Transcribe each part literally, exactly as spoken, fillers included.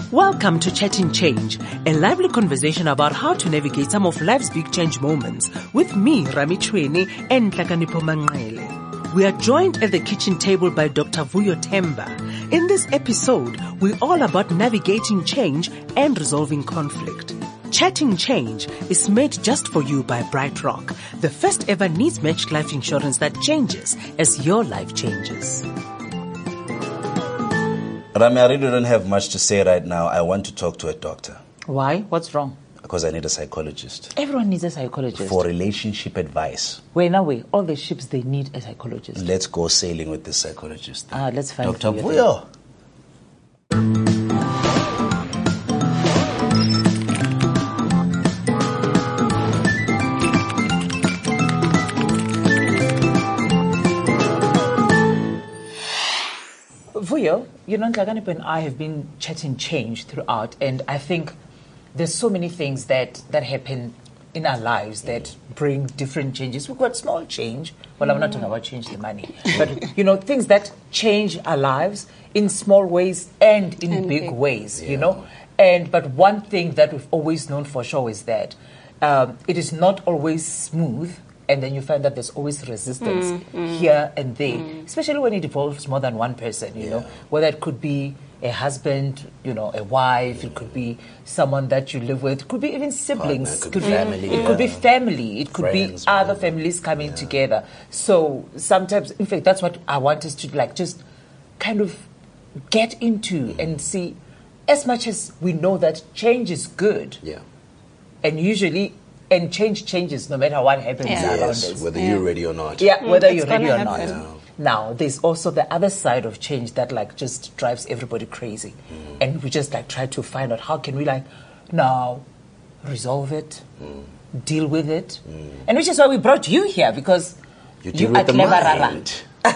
Welcome to Chatting Change, a lively conversation about how to navigate some of life's big change moments with me, Rami Chweni, and Nhlakanipho Manqele. We are joined at the kitchen table by Doctor Vuyo Themba. In this episode, we're all about navigating change and resolving conflict. Chatting Change is made just for you by Bright Rock, the first ever needs-matched life insurance that changes as your life changes. Rami, I really don't have much to say right now. I want to talk to a doctor. Why? What's wrong? Because I need a psychologist. Everyone needs a psychologist. For relationship advice. Wait, now wait. All the ships, they need a psychologist. Let's go sailing with this psychologist. Ah, let's find Doctor Vuyo. Vuyo, you know, Nhlakanipho and I have been chatting change throughout, and I think there's so many things that, that happen in our lives that bring different changes. We've got small change. Well, I'm not talking about change the money. But, you know, things that change our lives in small ways and in And big, big. ways, Yeah. you know. And But one thing that we've always known for sure is that um, it is not always smooth. And then you find that there's always resistance Mm, mm. here and there, Mm. especially when it involves more than one person, you Yeah. know, whether it could be a husband, you know, a wife, it could be someone that you live with, it could be even siblings, Partner, it could be family, it could be yeah. family, it could Friends, be other whatever. families coming Yeah. together. So sometimes, in fact, that's what I want us to like just kind of get into and see, as much as we know that change is good, Yeah. and usually, and change changes no matter what happens Yeah. around Yes, us. whether Yeah. you're ready or not. Yeah, Mm, whether it's you're ready or gonna not. happen. Yeah. Now, there's also the other side of change that like just drives everybody crazy. Mm. And we just like try to find out how can we like now resolve it, Mm. deal with it. And which is why we brought you here, because You you deal are with the clever. mind.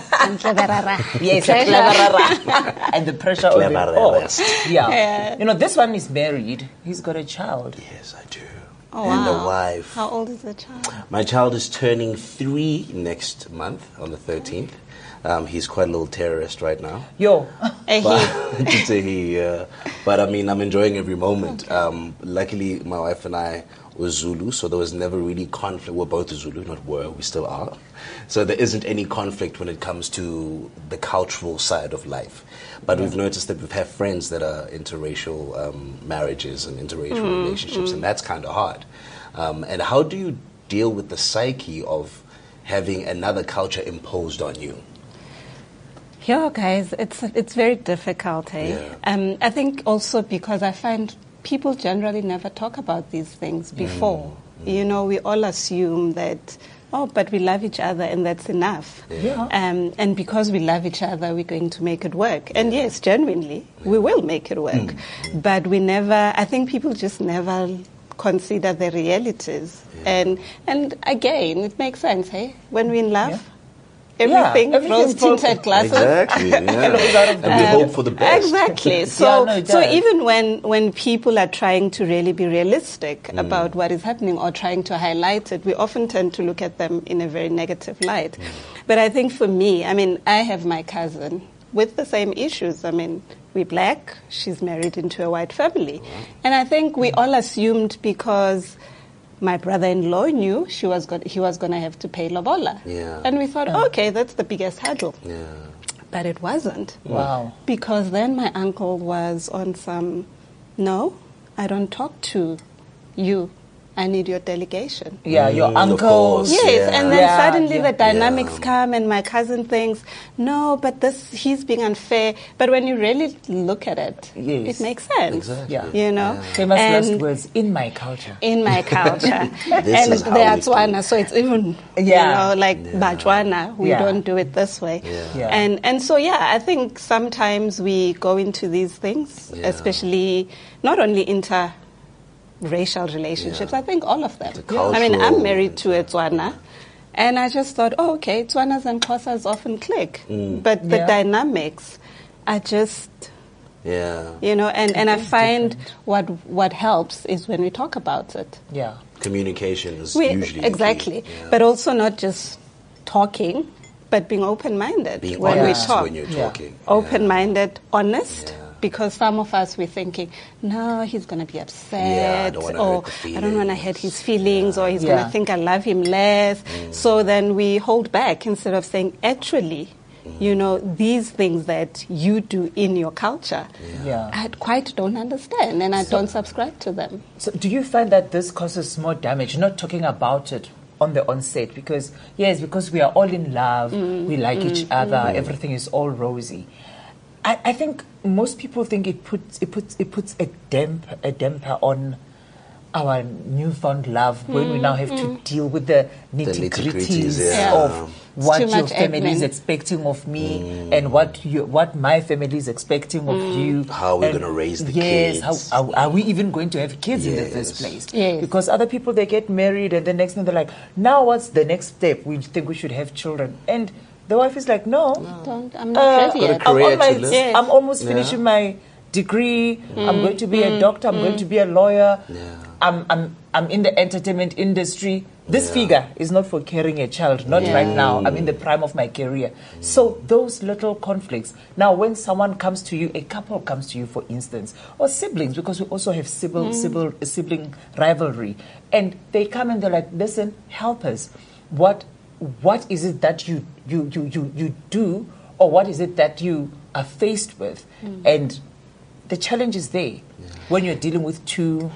Yes, a Pleasure. clever. And the pressure of it Clever all. rest. Yeah. Yeah. You know, this one is married. He's got a child. Yes, I do. Oh, And wow. a wife. How old is the child? My child is turning three next month on the thirteenth. Um, he's quite a little terrorist right now. Yo. A he. But, it's a he, uh, but I mean, I'm enjoying every moment. Um, luckily, my wife and I were Zulu, so there was never really conflict. We're both Zulu, not were, we still are. So there isn't any conflict when it comes to the cultural side of life. But we've noticed that we've had friends that are interracial um, marriages and interracial relationships, and that's kind of hard. Um, and how do you deal with the psyche of having another culture imposed on you? Yeah, guys, it's it's very difficult, eh? Yeah. Um, I think also because I find people generally never talk about these things before. You know, we all assume that, oh, but we love each other and that's enough. Yeah. Um, and because we love each other, we're going to make it work. And yes, genuinely, we will make it work. But we never, I think people just never consider the realities. And and again, it makes sense, hey? When we're in love, Yeah. everything, Yeah, everything rose-tinted broken. glasses. Exactly, yeah. Hello, out of And we the- hope for the best. Exactly. So, Yeah, no, it so does. even when, when people are trying to really be realistic about what is happening or trying to highlight it, we often tend to look at them in a very negative light. But I think for me, I mean, I have my cousin with the same issues. I mean, we're black. She's married into a white family. And I think we all assumed because my brother-in-law knew she was go- he was going to have to pay lobola. Yeah. And we thought, okay, that's the biggest hurdle. Yeah. But it wasn't. Wow. Because then my uncle was on some, no, I don't talk to you. I need your delegation. Yeah, your Mm, of uncles. course. Yes, Yeah. and then Yeah, suddenly yeah. the dynamics Yeah. come and my cousin thinks, no, but this he's being unfair. But when you really look at it, Yes. it makes sense. Exactly. Yeah. You know? Famous last And words in my culture. in my culture. This and is how they are we do Tswana, it. so it's even, Yeah. you know, like Yeah. Batswana, we Yeah. don't do it this way. Yeah. Yeah. And and so, yeah, I think sometimes we go into these things, Yeah. especially not only inter racial relationships, Yeah. I think all of them. The I mean, cultural I'm married to a Tswana, and I just thought, oh, okay, Tswanas and Xhosas often click, Mm. but the Yeah. dynamics are just, Yeah. you know, and, and I It's find different. what what helps is when we talk about it. Yeah. Communication is We, usually the exactly, key. Yeah. but also not just talking, but being open-minded Being when honest we talk. when you're Yeah. talking. Open-minded, honest, Yeah. because some of us we're thinking, no, he's going to be upset, Yeah, I don't wanna or hurt the I don't want to hurt his feelings, Yeah. or he's Yeah. going to think I love him less. Mm. So then we hold back instead of saying, actually, Mm. you know, these things that you do in your culture, Yeah. I quite don't understand, and I don't subscribe to them. So do you find that this causes more damage, not talking about it on the onset? Because, yes, because we are all in love, we like each other, everything is all rosy. I, I think most people think it puts, it puts, it puts a, damp, a damper on our newfound love when we now have to deal with the nitty nitty-gritties, gritties yeah. of what too your much family is admin. expecting of me and what you, what my family is expecting of you. How we're And gonna raise the yes, kids. How, are, are we even going to have kids in the first Yes. place? Yes. Because other people, they get married and the next thing they're like, now what's the next step? We think we should have children. And the wife is like, no. Don't, I'm not Uh, ready Got a yet. I'm, career on my, to live. Yes. I'm almost Yeah. finishing my degree. I'm going to be a doctor. I'm going to be a lawyer. Yeah. I'm, I'm, I'm in the entertainment industry. This Yeah. figure is not for carrying a child, not Yeah. right now. I'm in the prime of my career. So those little conflicts. Now, when someone comes to you, a couple comes to you, for instance, or siblings, because we also have sibling, sibling, sibling rivalry, and they come and they're like, listen, help us. What, what is it that you, you, you, you, you do, or what is it that you are faced with? And the challenge is there when you're dealing with two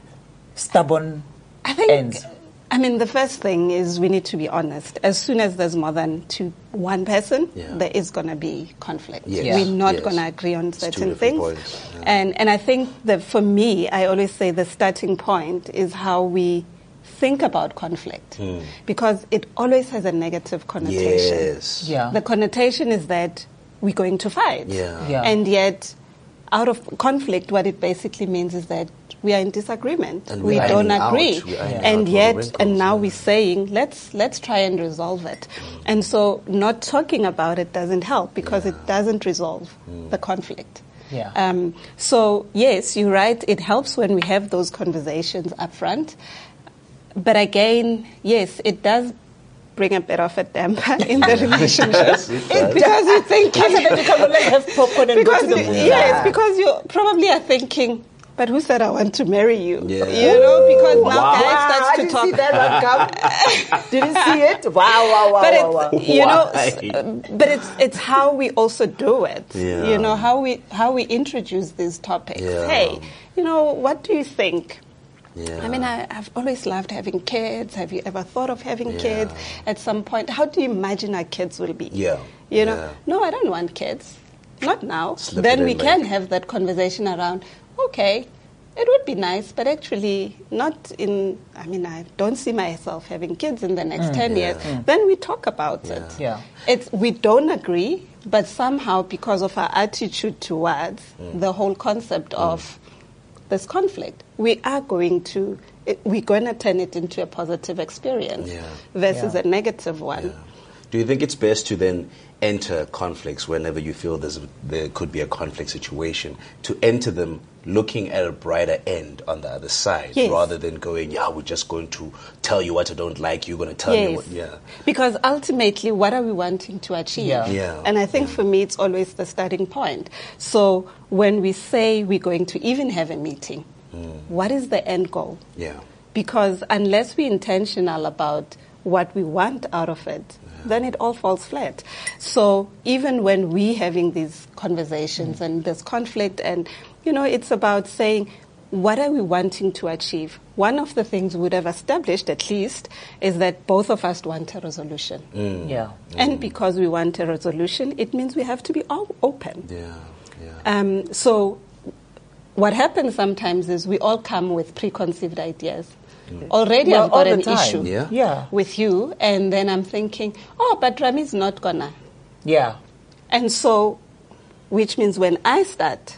stubborn I think, ends. I mean, the first thing is we need to be honest. As soon as there's more than two, one person, Yeah. there is going to be conflict. Yes. Yeah. We're not Yes. going to agree on It's two certain different things. points, yeah. And, and I think that for me, I always say the starting point is how we think about conflict. Because it always has a negative connotation. Yes. Yeah. The connotation is that we're going to fight. Yeah. Yeah. And yet, out of conflict, what it basically means is that we are in disagreement. And we we're don't ironing out. agree. We're ironing And out all yet, the wrinkles, and now yeah. we're saying, let's let's try and resolve it. And so not talking about it doesn't help because it doesn't resolve the conflict. Yeah. Um, so yes, you're right. It helps when we have those conversations up front. But again, yes, it does bring a bit of a damper in the relationship. Yes, it it does. does. You're thinking. So then you can like have popcorn and because go to the you- movie. yes, because you probably are thinking, but who said I want to marry you? Yeah. You know, because now Wow. guys I starts to didn't talk. see that one come. Didn't see it. Wow, wow, wow, But wow, wow. it's you know, Why? s- uh, but it's it's how we also do it. Yeah. You know how we how we introduce these topics. Yeah. Hey, you know, what do you think? Yeah. I mean, I, I've always loved having kids. Have you ever thought of having Yeah. kids at some point? How do you imagine our kids will be? Yeah. You know, Yeah. no, I don't want kids. Not now. Slip then it we in can like- have that conversation around, okay, it would be nice, but actually not in, I mean, I don't see myself having kids in the next ten years. Then we talk about it. Yeah. It's, we don't agree, but somehow because of our attitude towards the whole concept of this conflict, we are going to, it, we're going to turn it into a positive experience Yeah. versus Yeah. a negative one. Yeah. Do you think it's best to then enter conflicts whenever you feel there's a, there could be a conflict situation, to enter them looking at a brighter end on the other side, Yes. rather than going, yeah, we're just going to tell you what I don't like, you're going to tell me Yes. what, yeah. Because ultimately, what are we wanting to achieve? Yeah. Yeah. And I think for me, it's always the starting point. So when we say we're going to even have a meeting, what is the end goal? Yeah. Because unless we're intentional about what we want out of it, then it all falls flat. So even when we're having these conversations and there's conflict, and, you know, it's about saying, what are we wanting to achieve? One of the things we would have established, at least, is that both of us want a resolution. Yeah. And because we want a resolution, it means we have to be all open. Yeah. Yeah. Um, so what happens sometimes is we all come with preconceived ideas. Already Well, I've got all the an time. issue Yeah. Yeah. with you, and then I'm thinking, oh, but Rami's not gonna. Yeah. And so, which means when I start,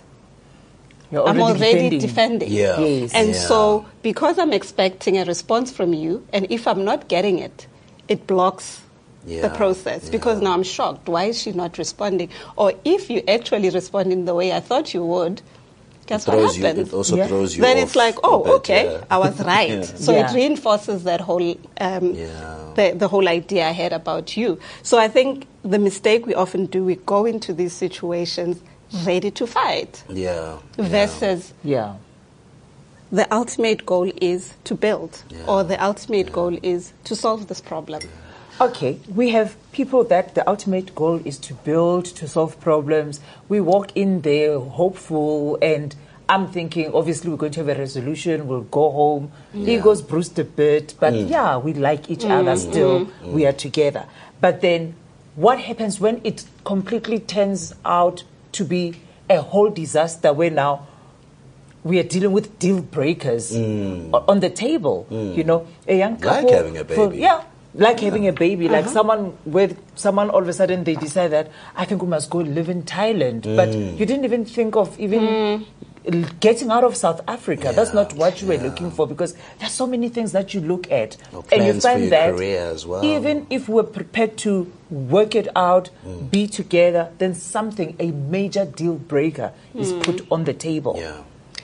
You're I'm already already defending. defending. Yeah. Yes. And Yeah. so, because I'm expecting a response from you, and if I'm not getting it, it blocks the Yeah. process, because Yeah. now I'm shocked. Why is she not responding? Or if you actually respond in the way I thought you would, guess It throws what you, happens? it also Yeah. throws you Then off it's like, a oh, bit, okay, yeah. I was right. Yeah. So Yeah. it reinforces that whole, um, Yeah. the, the whole idea I had about you. So I think the mistake we often do, we go into these situations ready to fight. Yeah. Versus Yeah. the ultimate goal is to build, Yeah. or the ultimate goal is to solve this problem. Okay, we have people that the ultimate goal is to build, to solve problems. We walk in there hopeful, and I'm thinking, obviously, we're going to have a resolution. We'll go home. Egos bruised a bit, but yeah, we like each other still. We are together. But then, what happens when it completely turns out to be a whole disaster where now we are dealing with deal breakers o- on the table? You know, a young Like couple. having a for- baby. yeah. Like having a baby, like someone with someone all of a sudden they decide that I think we must go live in Thailand, but you didn't even think of even l- getting out of South Africa. That's Yeah, not what you were yeah. looking for, because there's so many things that you look at, Or and you plans for find your that career as well. even if we're prepared to work it out, be together, then something, a major deal breaker, is put on the table. Yeah.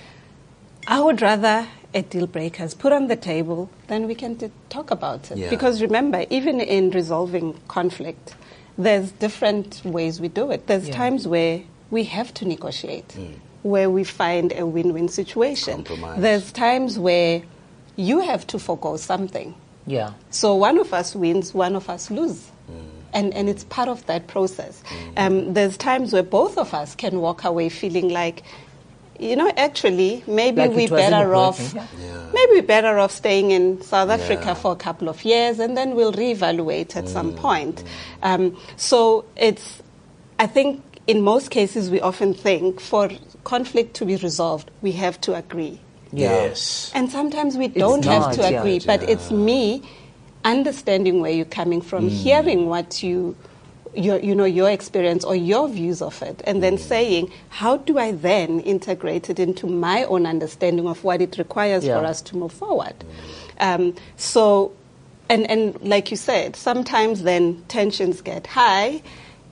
I would rather a deal breaker is put on the table, then we can t- talk about it. Yeah. Because remember, even in resolving conflict, there's different ways we do it. There's Yeah. times where we have to negotiate, where we find a win-win situation. Compromise. There's times where you have to forgo something. Yeah. So one of us wins, one of us loses. And, and it's part of that process. Um, there's times where both of us can walk away feeling like, you know, actually, maybe Like it we're wasn't better off. working, yeah. Yeah. Maybe we're better off staying in South Africa Yeah. for a couple of years, and then we'll reevaluate at some point. Um, so it's, I think, in most cases, we often think for conflict to be resolved, we have to agree. Yeah. Yes. And sometimes we don't have not, to yeah. agree, but Yeah. it's me understanding where you're coming from, hearing what you, your, you know, your experience or your views of it, and then saying, how do I then integrate it into my own understanding of what it requires Yeah. for us to move forward? Um, so, and, and like you said, sometimes then tensions get high.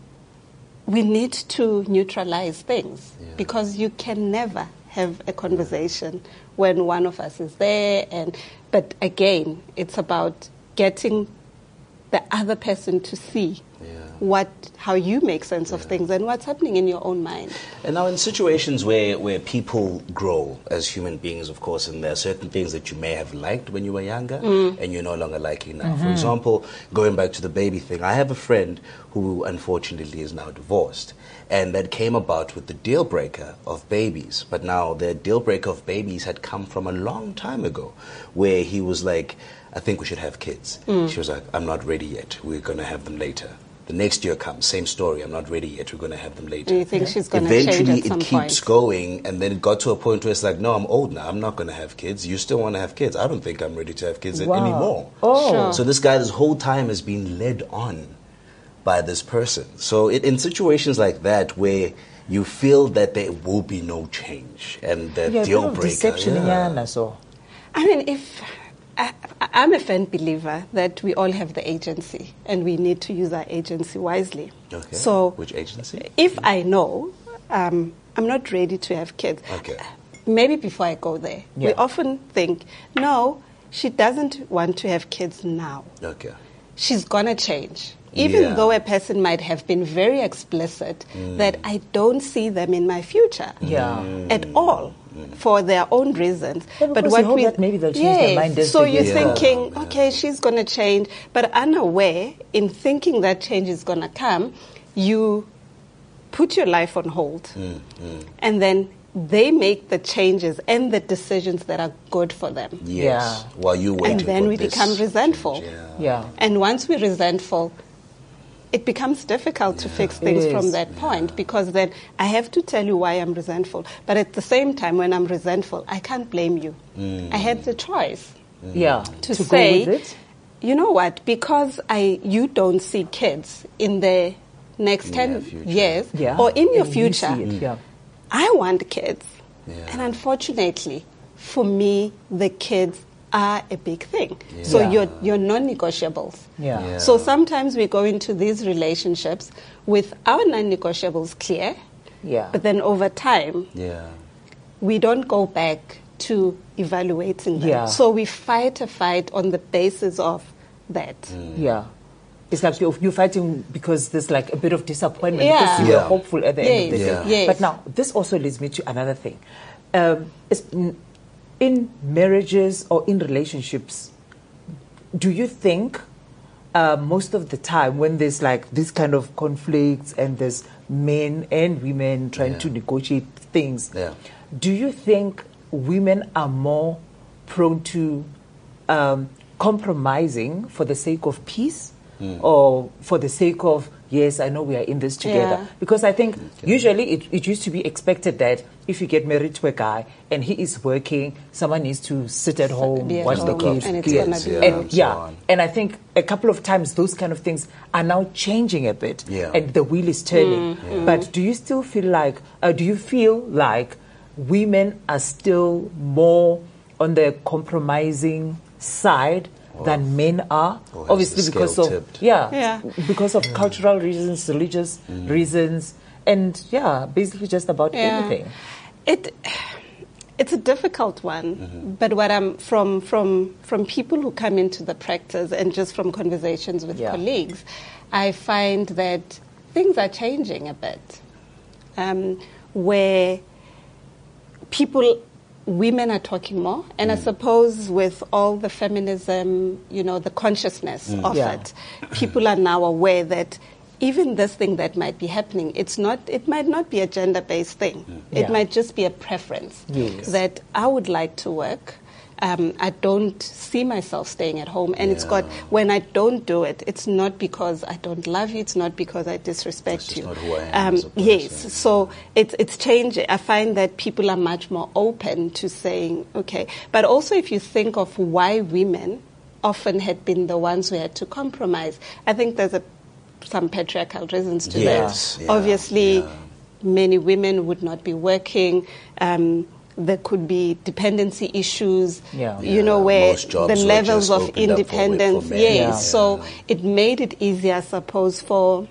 We need to neutralize things because you can never have a conversation when one of us is there. And but again, it's about getting the other person to see Yeah. what how you make sense of things and what's happening in your own mind. And now in situations where, where people grow as human beings, of course, and there are certain things that you may have liked when you were younger and you're no longer liking now. For example, going back to the baby thing, I have a friend who unfortunately is now divorced. And that came about with the deal breaker of babies. But now the deal breaker of babies had come from a long time ago, where he was like, I think we should have kids. She was like, I'm not ready yet. We're going to have them later. The next year comes, same story. I'm not ready yet. We're going to have them later. Do you think she's going to change Eventually, at it some keeps point? going, and then it got to a point where it's like, no, I'm old now. I'm not going to have kids. You still want to have kids. I don't think I'm ready to have kids Wow. anymore. Oh. Sure. So this guy, this whole time, has been led on by this person. So it, in situations like that, where you feel that there will be no change, and the Yeah, a deal bit of breaker, deception, yeah. yeah, so. I mean, if I, I'm a firm believer that we all have the agency and we need to use our agency wisely. Okay. So Which agency? if I know um, I'm not ready to have kids, Okay. maybe before I go there, we Yeah. often think, no, she doesn't want to have kids now. Okay. She's going to change. Even Yeah. though a person might have been very explicit that I don't see them in my future Yeah. at all for their own reasons. Yeah, but because what you hope we that maybe they'll change their Yes, mind as so they you're get older. thinking, Yeah. okay, she's going to change, but unaware in thinking that change is going to come, you put your life on hold, and then they make the changes and the decisions that are good for them. Yes. Yeah. While you waiting And then for we this become resentful. change, yeah. Yeah. And once we're resentful, it becomes difficult to fix things It from is. that point, because then I have to tell you why I'm resentful. But at the same time, when I'm resentful, I can't blame you. I had the choice Yeah. to, go say, with it. you know what, because I you don't see kids in the next Near ten future. years Yeah. or in your And you future, see it, yeah. I want kids. Yeah. And unfortunately, for me, the kids are a big thing. So Yeah. you're, you're non-negotiables. Yeah. Yeah. So sometimes we go into these relationships with our non-negotiables clear, Yeah. but then over time, Yeah. we don't go back to evaluating them. Yeah. So we fight a fight on the basis of that. Yeah. It's like you're, you're fighting because there's like a bit of disappointment Yeah. because you were Yeah. hopeful at the Yes, end of the Yeah. day. yes. But now, this also leads me to another thing. Um, is, n- in marriages or in relationships, do you think uh, most of the time when there's like this kind of conflicts and there's men and women trying Yeah. to negotiate things, Yeah. do you think women are more prone to um, compromising for the sake of peace or for the sake of, yes, I know we are in this together? Yeah. Because I think usually it, it used to be expected that if you get married to a guy and he is working, someone needs to sit at home, be at watch the home, kids. and it's yeah. gonna be Yeah, And, and so yeah. on. And I think a couple of times those kind of things are now changing a bit Yeah. and the wheel is turning. But do you still feel like, uh, do you feel like women are still more on the compromising side than men are? Or has Obviously the because scale of, tipped? yeah, Yeah. because of cultural reasons, religious reasons, and yeah, basically just about Yeah. anything. It it's a difficult one, but what I'm from from from people who come into the practice and just from conversations with Yeah. colleagues, I find that things are changing a bit, um, where people. Women are talking more, and I suppose with all the feminism, you know, the consciousness of Yeah. it, people are now aware that even this thing that might be happening, it's not. It might not be a gender-based thing. It Yeah. might just be a preference Yes. that I would like to work. Um, I don't see myself staying at home, and it's got. When I don't do it, it's not because I don't love you. It's not because I disrespect That's just you. not who I am Um, as a person. yes, so it's it's changing. I find that people are much more open to saying, okay. But also, if you think of why women often had been the ones who had to compromise, I think there's a, some patriarchal reasons to Yes, that. yeah, Obviously, yeah. many women would not be working. Um, there could be dependency issues, Yeah. you know, Yeah, where most jobs the were levels just of opened up for- independence. for men. Yes, Yeah. so it made it easier, I suppose, for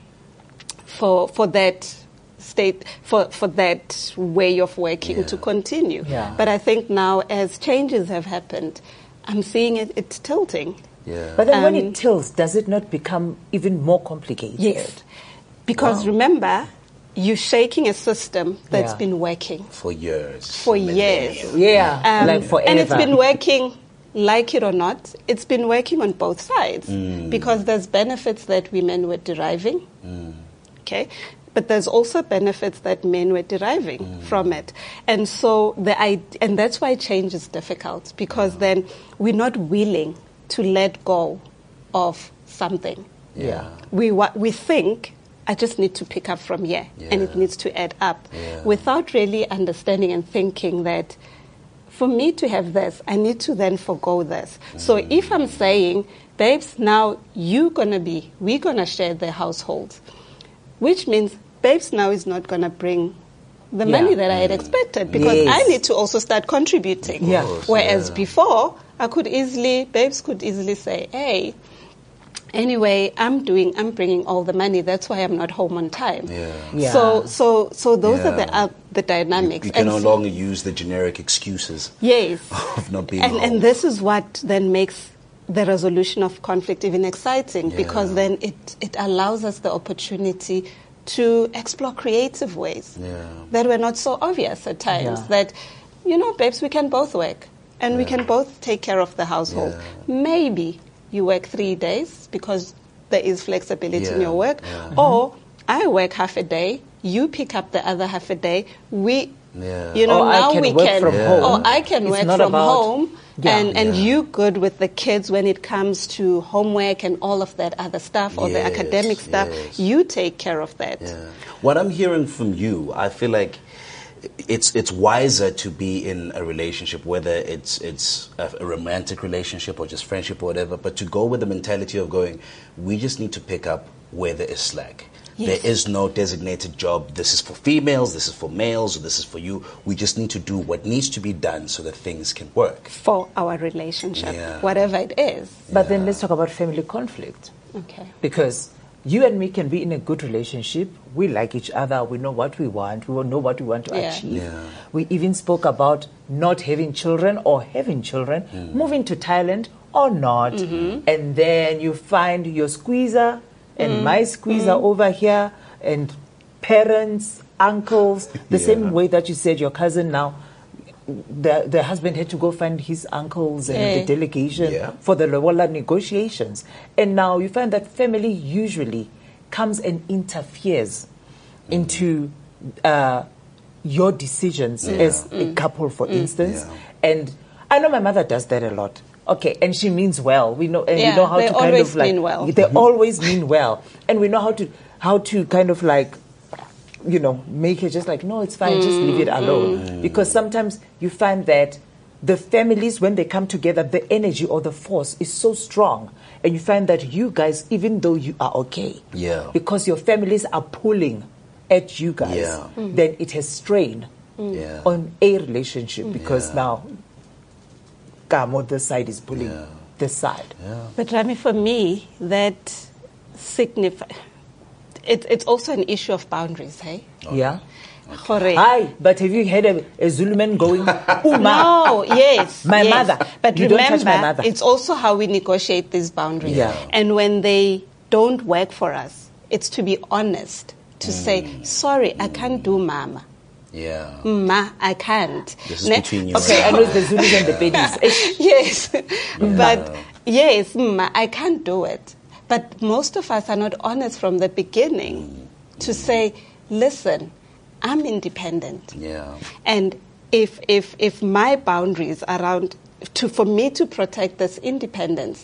for for that state for for that way of working Yeah. to continue. Yeah. But I think now, as changes have happened, I'm seeing it it's tilting. Yeah. But then when Um, it tilts, does it not become even more complicated? Yes, because Wow. remember, you're shaking a system that's Yeah. been working for years. for years. Yeah, Um, like forever. And it's been working, like it or not, it's been working on both sides Mm. because there's benefits that women were deriving, okay? But there's also benefits that men were deriving Mm. from it. And so, the I- and that's why change is difficult because then we're not willing to let go of something. Yeah. We, wa- we think, I just need to pick up from here and it Yeah. needs to add up Yeah. without really understanding and thinking that for me to have this, I need to then forgo this. So if I'm saying, babes, now you're going to be, we're going to share the household, which means babes now is not going to bring the Yeah. money that I had expected because Yes. I need to also start contributing. Yeah. course, Whereas yeah. before, I could easily, babes could easily say, hey, anyway, I'm doing, I'm bringing all the money. That's why I'm not home on time. Yeah. Yeah. So, so, so those are the Yeah. uh, the dynamics. You can And no so- longer use the generic excuses Yes. of not being and, home. and this is what then makes the resolution of conflict even exciting because Yeah. then it, it allows us the opportunity to explore creative ways Yeah. that were not so obvious at times. Yeah. That, you know, babes, we can both work and we Yeah. can both take care of the household. Yeah. Maybe you work three days because there is flexibility in Yeah. your work, Yeah. or I work half a day, you pick up the other half a day. We, Yeah. you know, Or I now can we work can, from Yeah. home. or I can It's work not from about- home, Yeah. and and Yeah. you good with the kids when it comes to homework and all of that other stuff or the Yes, academic stuff. yes. You take care of that. Yeah. What I'm hearing from you, I feel like it's it's wiser to be in a relationship, whether it's it's a, a romantic relationship or just friendship or whatever, but to go with the mentality of going, we just need to pick up where there is slack. Yes. There is no designated job. This is for females, this is for males, or this is for you. We just need to do what needs to be done so that things can work. For our relationship, Yeah. whatever it is. But then let's talk about family conflict. Okay. Because you and me can be in a good relationship. We like each other. We know what we want. We know what we want to Yeah. achieve. Yeah. We even spoke about not having children or having children, moving to Thailand or not. And then you find your squeezer and my squeeze are over here, and parents, uncles, the Yeah. same way that you said your cousin now, the, the husband had to go find his uncles and Yeah. the delegation Yeah. for the Lobola negotiations. And now you find that family usually comes and interferes into uh, your decisions as a couple, for instance. Yeah. And I know my mother does that a lot. Okay, and she means well. We know, and Yeah, we know how they to kind always of like. mean well. They always mean well, and we know how to how to kind of like, you know, make it just like, no, it's fine, just leave it alone. Because sometimes you find that the families, when they come together, the energy or the force is so strong, and you find that you guys, even though you are okay, Yeah. because your families are pulling at you guys, Yeah. then it has strain Yeah. on a relationship because Yeah. now, Kamo, this side is pulling Yeah. this side. But Rami, for me, that signifies. It, it's also an issue of boundaries, hey? Yeah. Gore. Hi, but have you heard a, a Zulu man going, Uma? No, yes. My yes. mother. But You don't remember, touch my mother. it's also how we negotiate these boundaries. Yeah. And when they don't work for us, it's to be honest, to say, sorry, I can't do mama. Yeah. Ma, I can't. This is Ne- between you Okay, I and know it's the Zulus and the Bedis. Eh, Yes, but yes, ma, I can't do it. But most of us are not honest from the beginning to say, listen, I'm independent. Yeah. And if, if, if my boundaries around, to, for me to protect this independence,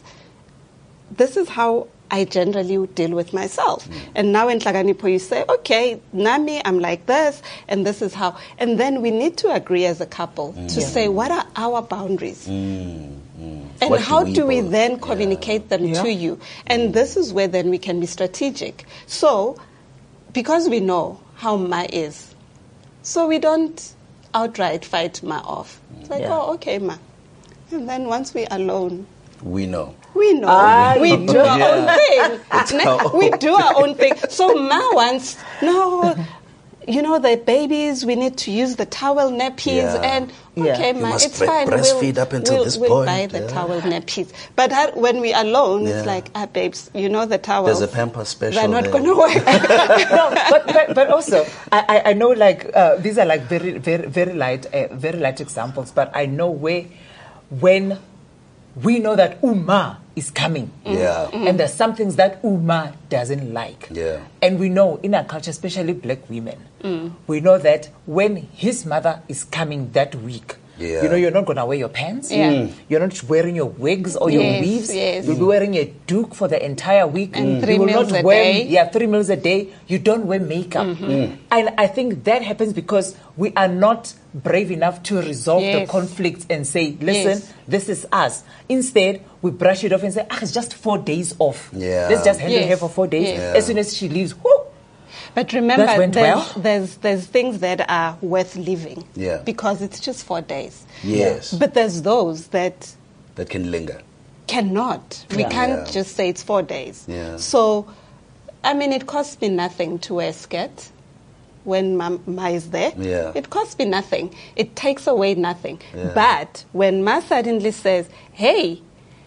this is how I generally deal with myself. And now in Tlaganipo, you say, okay, Nami, I'm like this, and this is how. And then we need to agree as a couple to say, what are our boundaries? Mm, mm. And What how we do we both- then yeah. communicate them Yeah. to you? And this is where then we can be strategic. So, because we know how Ma is, so we don't outright fight Ma off. It's like, Yeah. oh, okay, Ma. And then once we're alone, We know. we know. Ah, we you do know. our own thing. Ne- our we do our own thing. So Ma wants, no, you know, the babies, we need to use the towel nappies. Yeah. And, Yeah. okay, You Ma, must it's bre- fine. breastfeed we'll, up until we'll, this we'll point, buy the yeah. towel nappies. But ha- when we're alone, Yeah. it's like, ah, babes, you know the towels. There's a Pampers special They're not there. going to work. no, but, but but also I, I, I know like uh, these are like very very very light uh, very light examples, but I know where when we know that Uma is coming, Yeah. and there's some things that Uma doesn't like, Yeah. and we know in our culture, especially black women, we know that when his mother is coming that week. Yeah. You know, you're not going to wear your pants. Yeah. Mm. You're not wearing your wigs or your Yes, weaves. yes. You'll be wearing a duke for the entire week. And You three will meals not a wear, day. Yeah, three meals a day. You don't wear makeup. Mm-hmm. And I think that happens because we are not brave enough to resolve the Yes. conflicts and say, listen, Yes. this is us. Instead, we brush it off and say, ah, it's just four days off. Yeah. Let's just handle Yes. her for four days. Yes. Yeah. As soon as she leaves, whoo, But remember, That went there's, well? there's, there's things that are worth living. Yeah. Because it's just four days. Yes. But there's those that That can linger. cannot. We Yeah. can't Yeah. just say it's four days. Yeah. So, I mean, it costs me nothing to wear a skirt when Ma, Ma is there. Yeah. It costs me nothing. It takes away nothing. Yeah. But when Ma suddenly says, hey,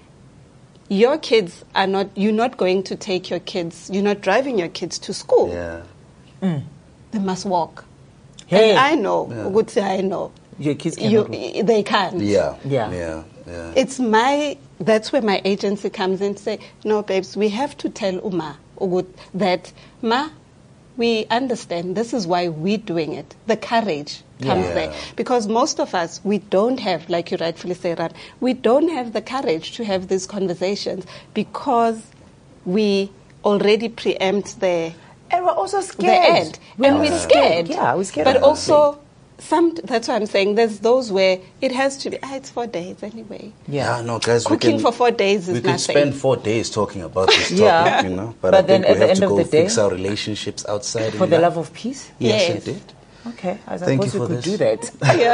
your kids are not, you're not going to take your kids, you're not driving your kids to school. Yeah. They must walk. Hey. And I know, Yeah. good say I know. your kids You, cannot walk. they can't. Yeah. Yeah. Yeah. Yeah. It's my, that's where my agency comes in to say, no, babes, we have to tell Uma Ugut that, Ma, we understand this is why we're doing it. The courage comes Yeah. there. Because most of us, we don't have, like you rightfully say, Ran, we don't have the courage to have these conversations because we already preempt the, And we're also the scared. end. And we're scared. Yeah, we're scared. But of also, some, that's what I'm saying, there's those where it has to be, ah, it's four days anyway. Yeah, no, guys. Cooking we can, for four days is We could nothing. spend four days talking about this topic, Yeah. you know. But, But I then think at we the have end to of go the day- fix our relationships outside. For in the life. love of peace? Yes, Yes. indeed. Okay, I Thank suppose you we for could this. do that.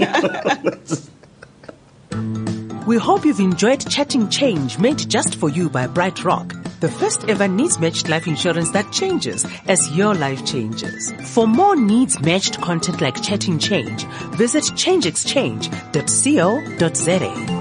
Yeah. We hope you've enjoyed Chatting Change, made just for you by Bright Rock, the first ever needs-matched life insurance that changes as your life changes. For more needs-matched content like Chatting Change, visit change exchange dot co dot za.